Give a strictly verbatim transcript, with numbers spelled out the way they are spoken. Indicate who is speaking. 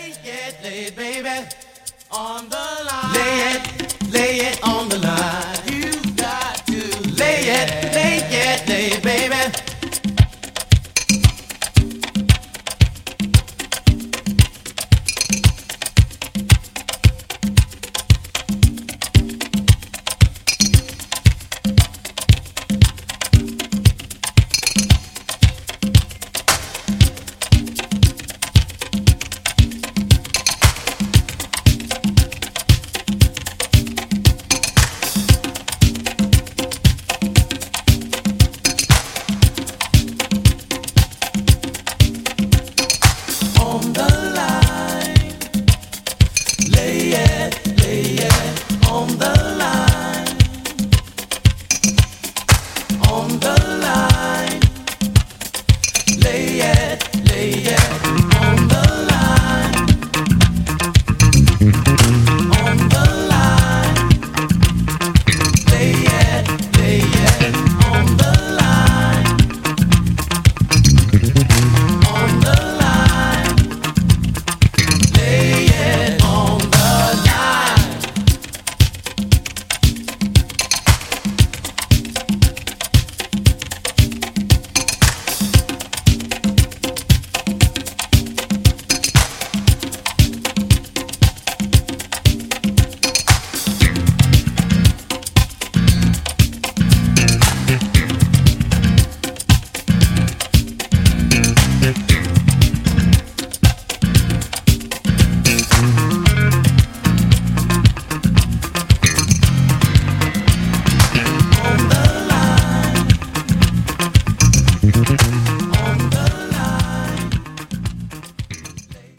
Speaker 1: lay it, lay it, baby, on the line. Lay it, lay it on the line. You got to lay it, lay it, lay it, baby.